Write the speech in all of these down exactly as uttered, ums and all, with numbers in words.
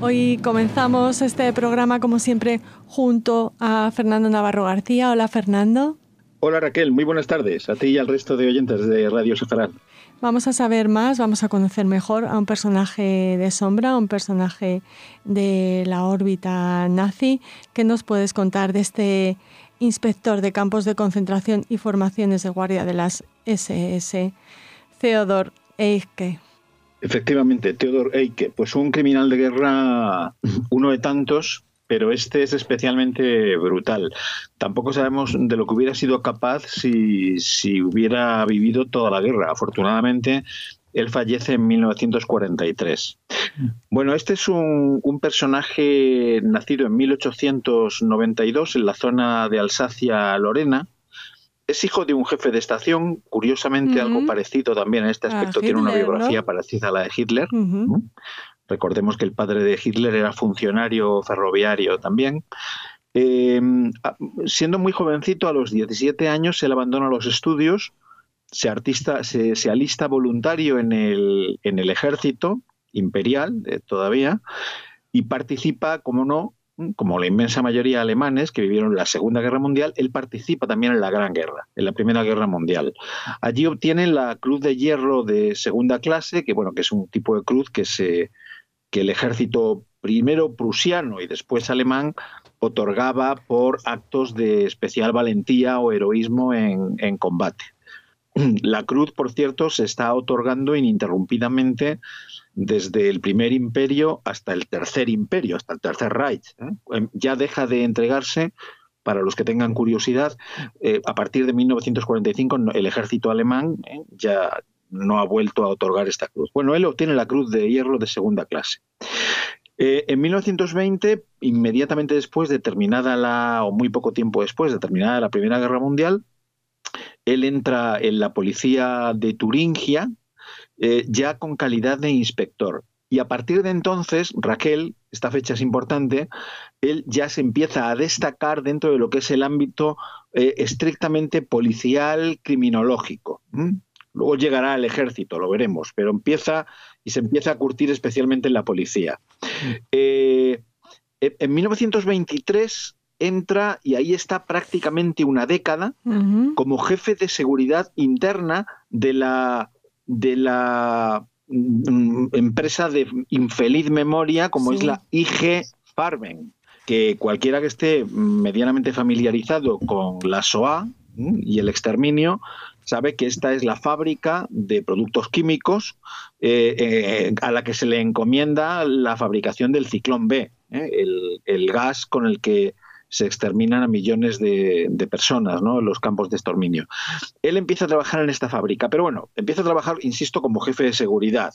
Hoy comenzamos este programa, como siempre, junto a Fernando Navarro García. Hola, Fernando. Hola, Raquel. Muy buenas tardes a ti y al resto de oyentes de Radio Saharán. Vamos a saber más, vamos a conocer mejor a un personaje de sombra, un personaje de la órbita nazi. ¿Qué nos puedes contar de este inspector de campos de concentración y formaciones de guardia de las ese ese, Theodor Eicke? Efectivamente, Theodor Eicke, pues un criminal de guerra, uno de tantos, pero este es especialmente brutal. Tampoco sabemos de lo que hubiera sido capaz si, si hubiera vivido toda la guerra. Afortunadamente, él fallece en mil novecientos cuarenta y tres. Bueno, este es un, un personaje nacido en mil ochocientos noventa y dos en la zona de Alsacia-Lorena. Es hijo de un jefe de estación, curiosamente uh-huh. algo parecido también en este aspecto, Hitler, tiene una biografía ¿no? parecida a la de Hitler. Uh-huh. ¿no? Recordemos que el padre de Hitler era funcionario ferroviario también. Eh, siendo muy jovencito, a los diecisiete años, él abandona los estudios, se, artista, se, se alista voluntario en el, en el ejército imperial eh, todavía y participa, como no, como la inmensa mayoría de alemanes que vivieron la Segunda Guerra Mundial, él participa también en la Gran Guerra, en la Primera Guerra Mundial. Allí obtiene la Cruz de Hierro de segunda clase, que bueno, que es un tipo de cruz que se que el ejército primero prusiano y después alemán otorgaba por actos de especial valentía o heroísmo en, en combate. La cruz, por cierto, se está otorgando ininterrumpidamente desde el primer imperio hasta el tercer imperio, hasta el tercer Reich. ¿eh? Ya deja de entregarse, para los que tengan curiosidad, eh, a partir de mil novecientos cuarenta y cinco el ejército alemán ¿eh? ya no ha vuelto a otorgar esta cruz. Bueno, él obtiene la Cruz de Hierro de segunda clase. Eh, en mil novecientos veinte, inmediatamente después de terminada la, o muy poco tiempo después de terminada la Primera Guerra Mundial, él entra en la policía de Turingia, eh, ya con calidad de inspector. Y a partir de entonces, Raquel, esta fecha es importante, él ya se empieza a destacar dentro de lo que es el ámbito eh, estrictamente policial, criminológico. ¿Mm? Luego llegará al ejército, lo veremos, pero empieza y se empieza a curtir especialmente en la policía. Eh, en mil novecientos veintitrés entra, y ahí está prácticamente una década, uh-huh. como jefe de seguridad interna de la, de la mm, empresa de infeliz memoria como sí. es la I G Farben, que cualquiera que esté medianamente familiarizado con la Shoah y el exterminio sabe que esta es la fábrica de productos químicos eh, eh, a la que se le encomienda la fabricación del ciclón B, eh, el, el gas con el que se exterminan a millones de, de personas, ¿no? En los campos de exterminio. Él empieza a trabajar en esta fábrica, pero bueno, empieza a trabajar, insisto, como jefe de seguridad.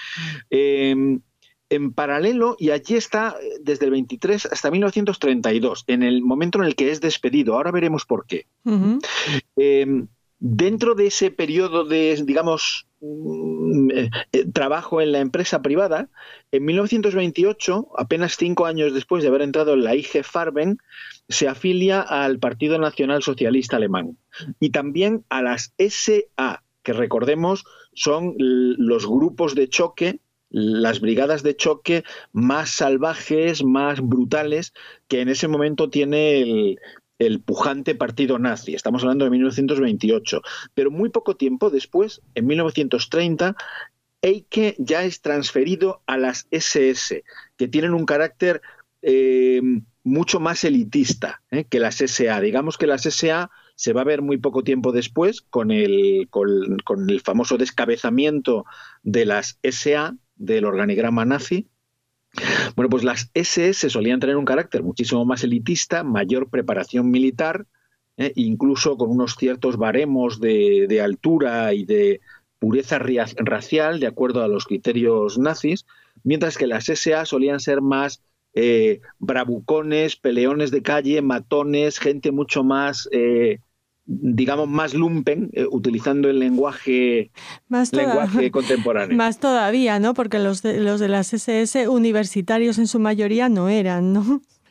Eh, en paralelo, y allí está desde el veintitrés hasta mil novecientos treinta y dos, en el momento en el que es despedido. Ahora veremos por qué. Uh-huh. Eh, dentro de ese periodo de, digamos, eh, eh, trabajo en la empresa privada, en mil novecientos veintiocho, apenas cinco años después de haber entrado en la I G Farben, se afilia al Partido Nacional Socialista Alemán y también a las ese a, que recordemos son los grupos de choque, las brigadas de choque más salvajes, más brutales que en ese momento tiene el, el pujante partido nazi. Estamos hablando de mil novecientos veintiocho. Pero muy poco tiempo después, en mil novecientos treinta, Eicke ya es transferido a las ese ese, que tienen un carácter eh, mucho más elitista eh, que las ese a. Digamos que las ese a se va a ver muy poco tiempo después con el, con, con el famoso descabezamiento de las ese a, del organigrama nazi. Bueno, pues las ese ese solían tener un carácter muchísimo más elitista, mayor preparación militar, eh, incluso con unos ciertos baremos de, de altura y de pureza racial, de acuerdo a los criterios nazis, mientras que las ese a solían ser más eh, bravucones, peleones de calle, matones, gente mucho más... Eh, digamos, más lumpen, eh, utilizando el lenguaje, más toda, lenguaje contemporáneo. Más todavía, ¿no? Porque los de, los de las ese ese universitarios en su mayoría no eran, ¿no?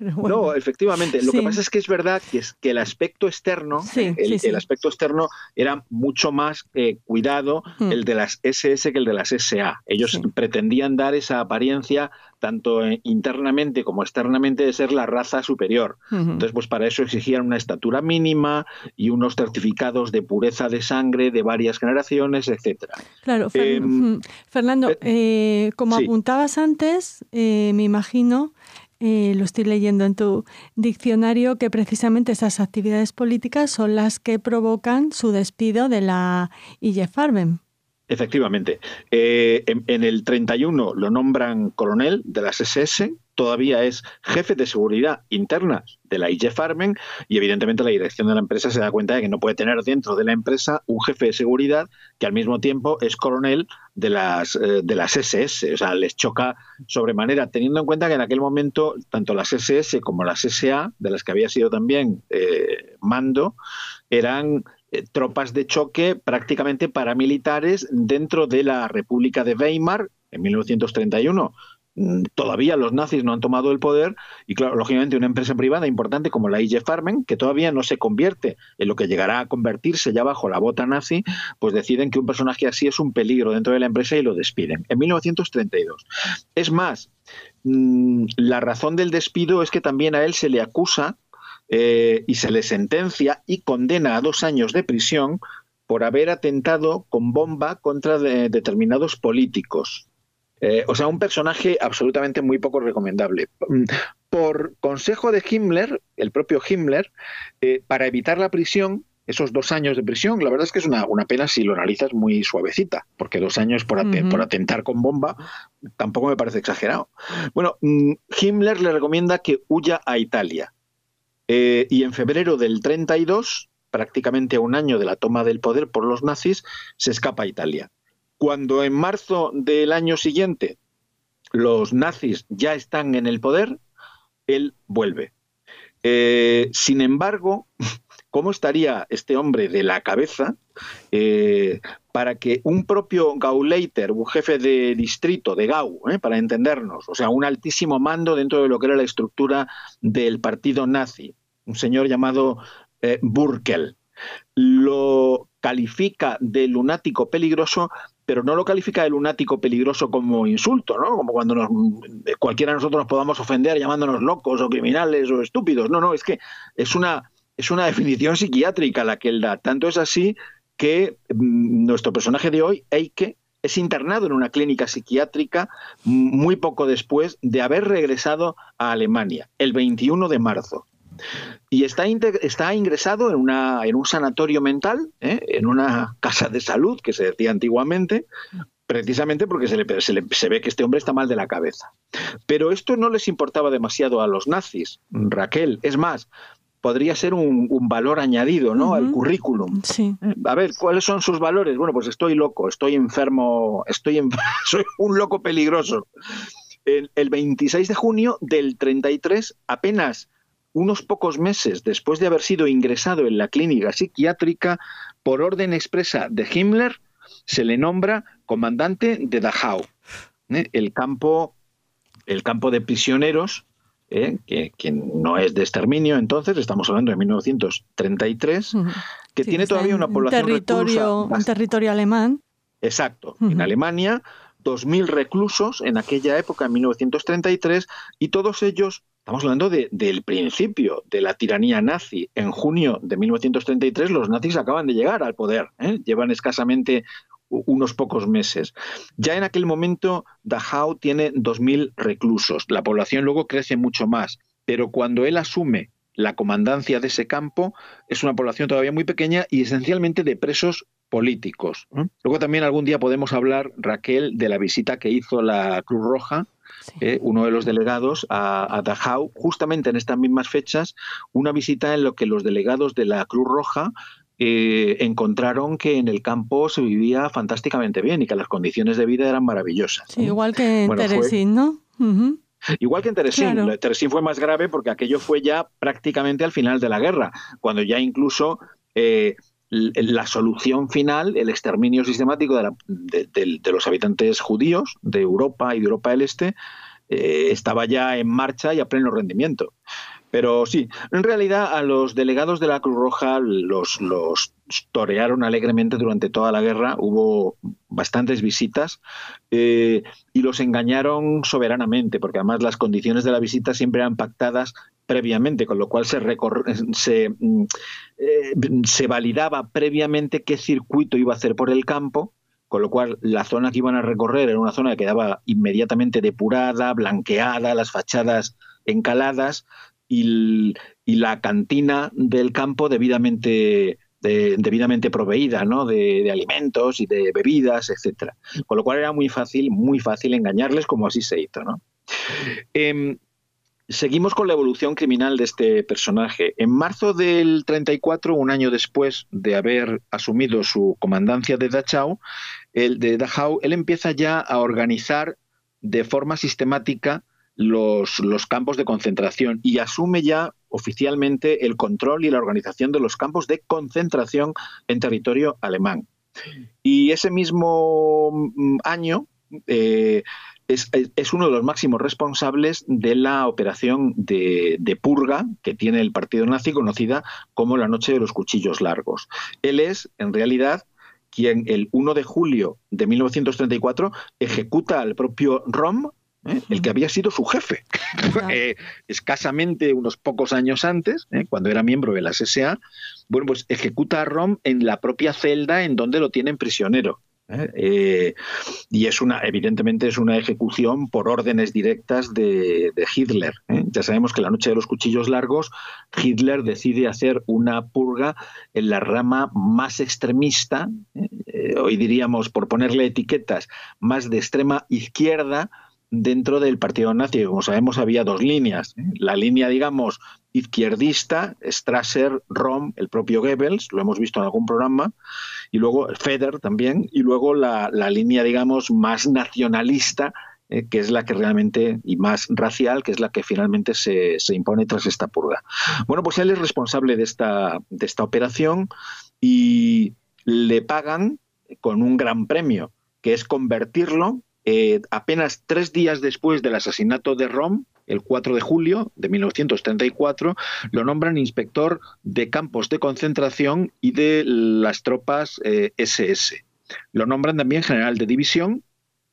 Bueno. No, efectivamente. Lo Sí. que pasa es que es verdad que, es, que el aspecto externo, Sí, el, sí, sí. el aspecto externo era mucho más eh, cuidado Mm. el de las ese ese que el de las ese a. Ellos Sí. pretendían dar esa apariencia tanto eh, internamente como externamente de ser la raza superior. Ujú. Entonces, pues para eso exigían una estatura mínima y unos certificados de pureza de sangre de varias generaciones, etcétera. Claro, Fer- Eh, mm, Fernando, eh, eh, como sí. apuntabas antes, eh, me imagino, eh, lo estoy leyendo en tu diccionario, que precisamente esas actividades políticas son las que provocan su despido de la I G Farben. Efectivamente. Eh, en, en el treinta y uno lo nombran coronel de las ese ese, todavía es jefe de seguridad interna de la I G Farben y evidentemente la dirección de la empresa se da cuenta de que no puede tener dentro de la empresa un jefe de seguridad que al mismo tiempo es coronel de las, eh, de las ese ese. O sea, les choca sobremanera, teniendo en cuenta que en aquel momento tanto las ese ese como las ese a, de las que había sido también eh, mando, eran eh, tropas de choque prácticamente paramilitares dentro de la República de Weimar en mil novecientos treinta y uno. Todavía los nazis no han tomado el poder y, claro, lógicamente una empresa privada importante como la I G Farben, que todavía no se convierte en lo que llegará a convertirse ya bajo la bota nazi, pues deciden que un personaje así es un peligro dentro de la empresa y lo despiden en mil novecientos treinta y dos. Es más, mmm, la razón del despido es que también a él se le acusa Eh, y se le sentencia y condena a dos años de prisión por haber atentado con bomba contra de, determinados políticos. Eh, o sea, un personaje absolutamente muy poco recomendable. Por consejo de Himmler, el propio Himmler, eh, para evitar la prisión, esos dos años de prisión, la verdad es que es una, una pena si lo analizas muy suavecita, porque dos años por, at- Ujú. por atentar con bomba tampoco me parece exagerado. Bueno, Himmler le recomienda que huya a Italia. Eh, y en febrero del treinta y dos, prácticamente a un año de la toma del poder por los nazis, se escapa a Italia. Cuando en marzo del año siguiente los nazis ya están en el poder, él vuelve. Eh, sin embargo, ¿cómo estaría este hombre de la cabeza eh, para que un propio Gauleiter, un jefe de distrito de Gau, eh, para entendernos, o sea, un altísimo mando dentro de lo que era la estructura del partido nazi, un señor llamado eh, Burkel, lo califica de lunático peligroso, pero no lo califica de lunático peligroso como insulto, ¿no? Como cuando nos, cualquiera de nosotros nos podamos ofender llamándonos locos o criminales o estúpidos. No, no, es que es una, es una definición psiquiátrica la que él da. Tanto es así que mmm, nuestro personaje de hoy, Eike, es internado en una clínica psiquiátrica muy poco después de haber regresado a Alemania, el veintiuno de marzo. Y está, está ingresado en, una, en un sanatorio mental, ¿eh? En una casa de salud, que se decía antiguamente, precisamente porque se, le, se, le, se ve que este hombre está mal de la cabeza. Pero esto no les importaba demasiado a los nazis, Raquel. Es más, podría ser un, un valor añadido, ¿no? Uh-huh. Al currículum. Sí. A ver, ¿cuáles son sus valores? Bueno, pues estoy loco, estoy enfermo, estoy en, soy un loco peligroso. El, el veintiséis de junio del treinta y tres, apenas unos pocos meses después de haber sido ingresado en la clínica psiquiátrica, por orden expresa de Himmler, se le nombra comandante de Dachau, ¿eh? el, campo, el campo de prisioneros, ¿eh? que, que no es de exterminio entonces, estamos hablando de mil novecientos treinta y tres, uh-huh. que sí, tiene todavía una población territorio, reclusa. Un territorio alemán. Exacto, uh-huh. En Alemania, dos mil reclusos en aquella época, en mil novecientos treinta y tres, y todos ellos, estamos hablando de, del principio de la tiranía nazi. En junio de mil novecientos treinta y tres los nazis acaban de llegar al poder, ¿eh? Llevan escasamente unos pocos meses. Ya en aquel momento Dachau tiene dos mil reclusos, la población luego crece mucho más, pero cuando él asume la comandancia de ese campo es una población todavía muy pequeña y esencialmente de presos políticos. ¿eh? Luego también algún día podemos hablar, Raquel, de la visita que hizo la Cruz Roja, sí. eh, uno de los delegados a, a Dachau, justamente en estas mismas fechas, una visita en la que los delegados de la Cruz Roja eh, encontraron que en el campo se vivía fantásticamente bien y que las condiciones de vida eran maravillosas. Sí, igual que en bueno, Terezín, ¿no? Uh-huh. Igual que en Terezín. Claro. Terezín fue más grave porque aquello fue ya prácticamente al final de la guerra, cuando ya incluso eh, la solución final, el exterminio sistemático de, la, de, de, de los habitantes judíos de Europa y de Europa del Este, eh, estaba ya en marcha y a pleno rendimiento. Pero sí, en realidad a los delegados de la Cruz Roja los, los torearon alegremente durante toda la guerra, hubo bastantes visitas eh, y los engañaron soberanamente, porque además las condiciones de la visita siempre eran pactadas previamente, con lo cual se, recor- se, eh, se validaba previamente qué circuito iba a hacer por el campo, con lo cual la zona que iban a recorrer era una zona que quedaba inmediatamente depurada, blanqueada, las fachadas encaladas, y, y la cantina del campo debidamente, de, debidamente proveída, ¿no? de, de alimentos y de bebidas, etcétera. Con lo cual era muy fácil, muy fácil engañarles, como así se hizo, ¿no? Eh, seguimos con la evolución criminal de este personaje. En marzo del treinta y cuatro, un año después de haber asumido su comandancia de Dachau, el de Dachau, él empieza ya a organizar de forma sistemática Los, los campos de concentración y asume ya oficialmente el control y la organización de los campos de concentración en territorio alemán. Y ese mismo año eh, es, es uno de los máximos responsables de la operación de, de purga que tiene el partido nazi, conocida como la Noche de los Cuchillos Largos. Él es, en realidad, quien el primero de julio de mil novecientos treinta y cuatro ejecuta al propio Röhm, ¿Eh? el que había sido su jefe, eh, escasamente unos pocos años antes, ¿eh? cuando era miembro de las S A, bueno, pues ejecuta a Röhm en la propia celda en donde lo tienen prisionero. ¿eh? Eh, y es una, evidentemente es una ejecución por órdenes directas de, de Hitler. ¿eh? Ya sabemos que la Noche de los Cuchillos Largos, Hitler decide hacer una purga en la rama más extremista, eh, hoy diríamos, por ponerle etiquetas, más de extrema izquierda, dentro del partido nazi. Como sabemos, había dos líneas. ¿eh? La línea, digamos, izquierdista, Strasser, Röhm, el propio Goebbels, lo hemos visto en algún programa, y luego Feder también, y luego la, la línea, digamos, más nacionalista, eh, que es la que realmente, y más racial, que es la que finalmente se, se impone tras esta purga. Bueno, pues él es responsable de esta, de esta operación y le pagan con un gran premio, que es convertirlo Eh, apenas tres días después del asesinato de Röhm, el cuatro de julio de mil novecientos treinta y cuatro, lo nombran inspector de campos de concentración y de las tropas eh, S S. Lo nombran también general de división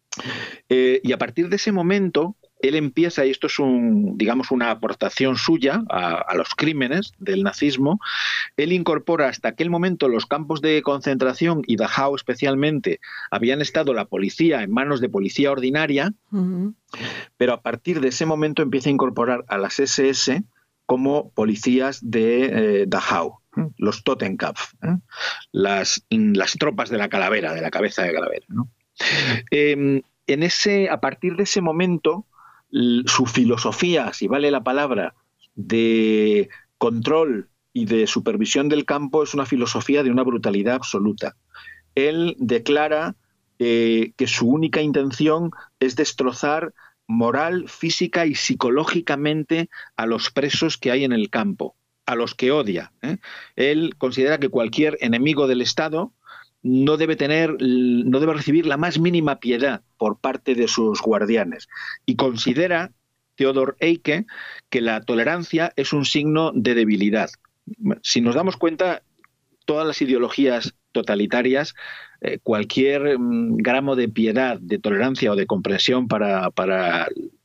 eh, y a partir de ese momento él empieza, y esto es un, digamos, una aportación suya a, a los crímenes del nazismo, él incorpora hasta aquel momento los campos de concentración, y Dachau especialmente, habían estado la policía en manos de policía ordinaria, uh-huh. pero a partir de ese momento empieza a incorporar a las S S como policías de eh, Dachau, ¿eh? Los Totenkopf, ¿eh? las, las tropas de la calavera, de la cabeza de calavera, ¿no? Eh, en ese, a partir de ese momento, su filosofía, si vale la palabra, de control y de supervisión del campo es una filosofía de una brutalidad absoluta. Él declara eh, que su única intención es destrozar moral, física y psicológicamente a los presos que hay en el campo, a los que odia. ¿eh? Él considera que cualquier enemigo del Estado no debe tener, no debe recibir la más mínima piedad por parte de sus guardianes. Y considera, Theodor Eicke, que la tolerancia es un signo de debilidad. Si nos damos cuenta, todas las ideologías totalitarias, eh, cualquier mm, gramo de piedad, de tolerancia o de comprensión para, para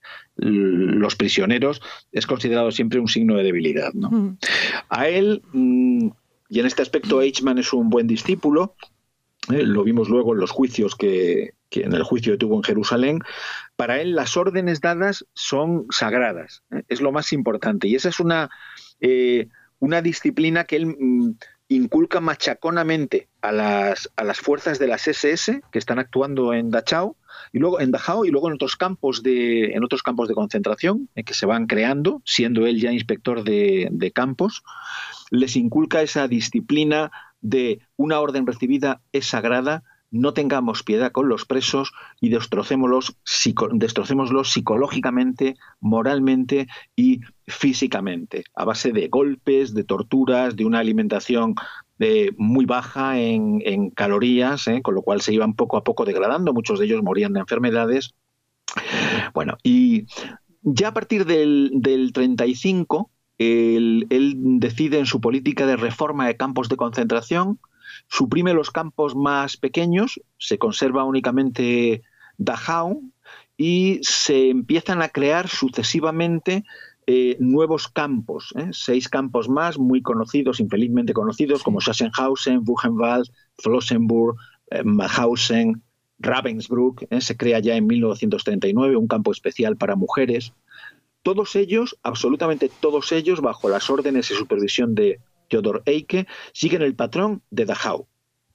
los prisioneros es considerado siempre un signo de debilidad, ¿no? Mm. A él, mm, y en este aspecto Eichmann es un buen discípulo, Eh, lo vimos luego en los juicios que, que en el juicio que tuvo en Jerusalén. Para él las órdenes dadas son sagradas, ¿eh? Es lo más importante, y esa es una, eh, una disciplina que él mm, inculca machaconamente a las, a las fuerzas de las S S que están actuando en Dachau y luego en Dachau y luego en otros campos de, en otros campos de concentración eh, que se van creando, siendo él ya inspector de, de campos. Les inculca esa disciplina de una orden recibida es sagrada, no tengamos piedad con los presos y destrocémoslos, psico, destrocémoslos psicológicamente, moralmente y físicamente, a base de golpes, de torturas, de una alimentación de muy baja en, en calorías, ¿eh? con lo cual se iban poco a poco degradando, muchos de ellos morían de enfermedades. Bueno, y ya a partir del, del treinta y cinco, él, él decide en su política de reforma de campos de concentración, suprime los campos más pequeños, se conserva únicamente Dachau y se empiezan a crear sucesivamente eh, nuevos campos, ¿eh? seis campos más muy conocidos, infelizmente conocidos, como Sachsenhausen, Buchenwald, Flossenburg, eh, Mauthausen, Ravensbrück, ¿eh? se crea ya en mil novecientos treinta y nueve un campo especial para mujeres. Todos ellos, absolutamente todos ellos, bajo las órdenes y supervisión de Theodor Eicke, siguen el patrón de Dachau,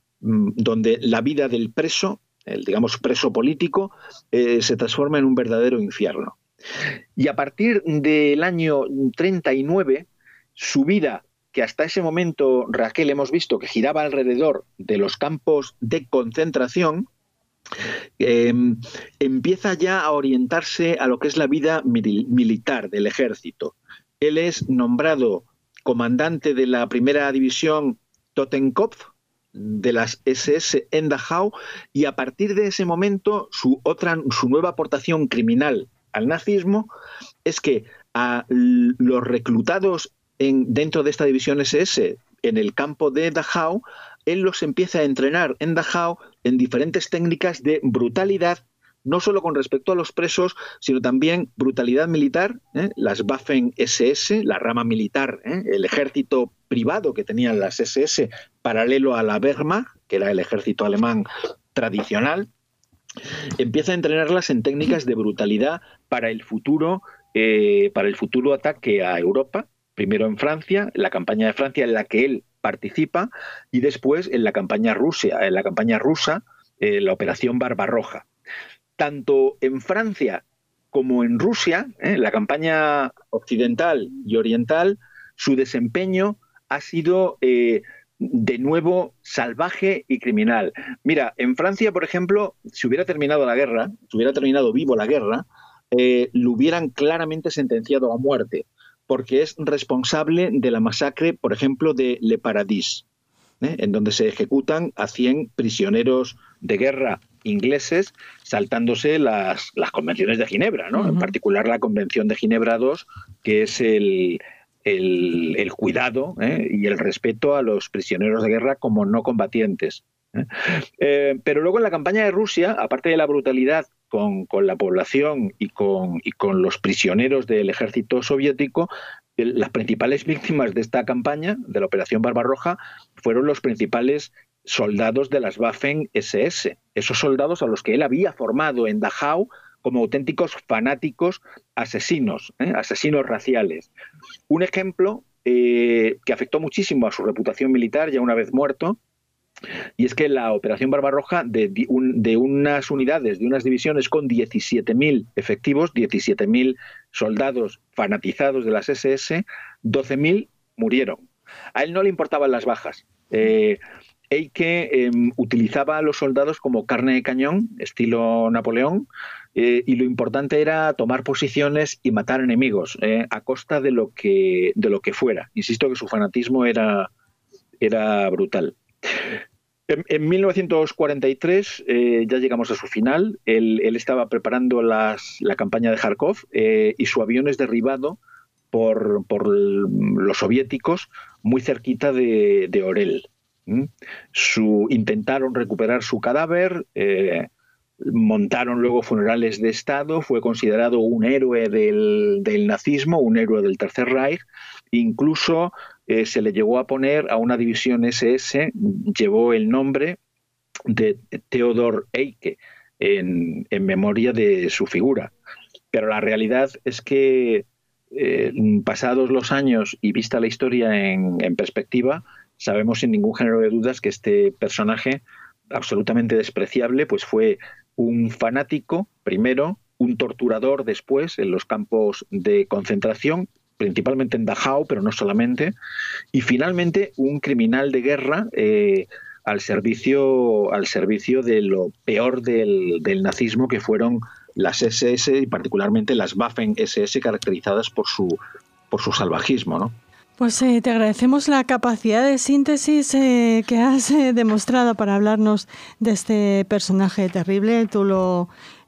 donde la vida del preso, el digamos preso político, eh, se transforma en un verdadero infierno. Y a partir del año treinta y nueve, su vida, que hasta ese momento, Raquel, hemos visto que giraba alrededor de los campos de concentración, eh, empieza ya a orientarse a lo que es la vida mil- militar del ejército. Él es nombrado comandante de la primera división Totenkopf de las ese ese en Dachau, y a partir de ese momento su, otra, su nueva aportación criminal al nazismo es que a los reclutados en, dentro de esta división ese ese en el campo de Dachau, él los empieza a entrenar en Dachau en diferentes técnicas de brutalidad, no solo con respecto a los presos, sino también brutalidad militar, ¿eh? Las Waffen ese ese, la rama militar, ¿eh? el ejército privado que tenían las ese ese paralelo a la Wehrmacht, que era el ejército alemán tradicional, empieza a entrenarlas en técnicas de brutalidad para el futuro, eh, para el futuro ataque a Europa, primero en Francia, la campaña de Francia en la que él participa, y después en la campaña rusa, en la campaña rusa, eh, la Operación Barbarroja. Tanto en Francia como en Rusia, ¿eh? la campaña occidental y oriental, su desempeño ha sido eh, de nuevo salvaje y criminal. Mira, en Francia, por ejemplo, si hubiera terminado la guerra, si hubiera terminado vivo la guerra, eh, lo hubieran claramente sentenciado a muerte, porque es responsable de la masacre, por ejemplo, de Le Paradis, ¿eh? en donde se ejecutan a cien prisioneros de guerra ingleses, saltándose las, las convenciones de Ginebra, ¿no? Uh-huh. En particular la Convención de Ginebra dos, que es el, el, el cuidado ¿eh? y el respeto a los prisioneros de guerra como no combatientes. ¿eh? Eh, pero luego en la campaña de Rusia, aparte de la brutalidad con, con la población y con, y con los prisioneros del ejército soviético, las principales víctimas de esta campaña, de la Operación Barbarroja, fueron los principales soldados de las Waffen ese ese, esos soldados a los que él había formado en Dachau como auténticos fanáticos asesinos, ¿eh? asesinos raciales. Un ejemplo eh, que afectó muchísimo a su reputación militar ya una vez muerto, y es que la Operación Barbarroja, de, de, un, de unas unidades, de unas divisiones con diecisiete mil efectivos, diecisiete mil soldados fanatizados de las ese ese, doce mil murieron. A él no le importaban las bajas. Eh, Eicke eh, utilizaba a los soldados como carne de cañón, estilo Napoleón, eh, y lo importante era tomar posiciones y matar enemigos, eh, a costa de lo que, de lo que fuera. Insisto que su fanatismo era, era brutal. En, en mil novecientos cuarenta y tres eh, ya llegamos a su final. Él, él estaba preparando las, la campaña de Kharkov eh, y su avión es derribado por, por los soviéticos muy cerquita de, de Orel. ¿Mm? Su, intentaron recuperar su cadáver, eh, montaron luego funerales de Estado, fue considerado un héroe del, del nazismo, un héroe del Tercer Reich. Incluso eh, se le llegó a poner a una división ese ese, llevó el nombre de Theodor Eicke en, en memoria de su figura. Pero la realidad es que eh, pasados los años y vista la historia en, en perspectiva, sabemos sin ningún género de dudas que este personaje absolutamente despreciable pues fue un fanático primero, un torturador después en los campos de concentración, principalmente en Dachau, pero no solamente, y finalmente un criminal de guerra eh, al servicio al servicio de lo peor del, del nazismo, que fueron las ese ese y particularmente las Waffen ese ese, caracterizadas por su, por su salvajismo, ¿no? Pues eh, te agradecemos la capacidad de síntesis eh, que has eh, demostrado para hablarnos de este personaje terrible. Tú lo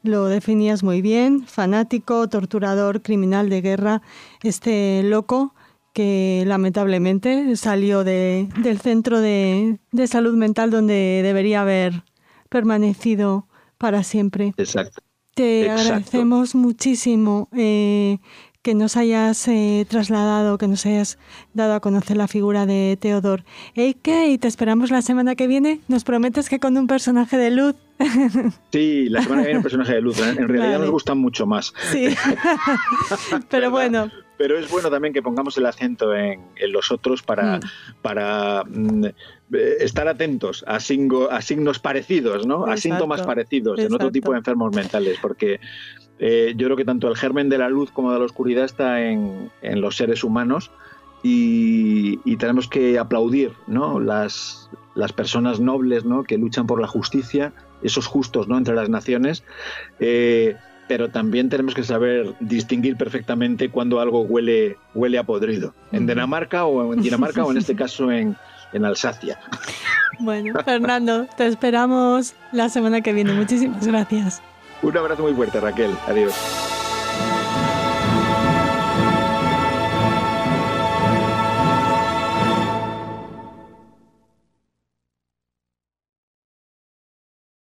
lo definías muy bien, fanático, torturador, criminal de guerra, este loco que lamentablemente salió de, del centro de, de salud mental donde debería haber permanecido para siempre. Exacto. Te Exacto. agradecemos muchísimo eh, que nos hayas eh, trasladado, que nos hayas dado a conocer la figura de Theodor Eicke, y te esperamos la semana que viene. ¿Nos prometes que con un personaje de luz? Sí, la semana que viene un personaje de luz. En realidad vale. Nos gustan mucho más. Sí, pero bueno. Pero es bueno también que pongamos el acento en, en los otros para, mm. para mm, estar atentos a, singo, a signos parecidos, ¿no? Exacto. A síntomas parecidos Exacto. En otro tipo de enfermos mentales, porque eh, yo creo que tanto el germen de la luz como de la oscuridad está en, en los seres humanos y, y tenemos que aplaudir, ¿no? Las, las personas nobles, ¿no? Que luchan por la justicia, esos justos, ¿no? Entre las naciones. Eh, pero también tenemos que saber distinguir perfectamente cuando algo huele, huele a podrido. En Dinamarca o en Dinamarca o en este caso en, en Alsacia. Bueno, Fernando, te esperamos la semana que viene. Muchísimas gracias. Un abrazo muy fuerte, Raquel. Adiós.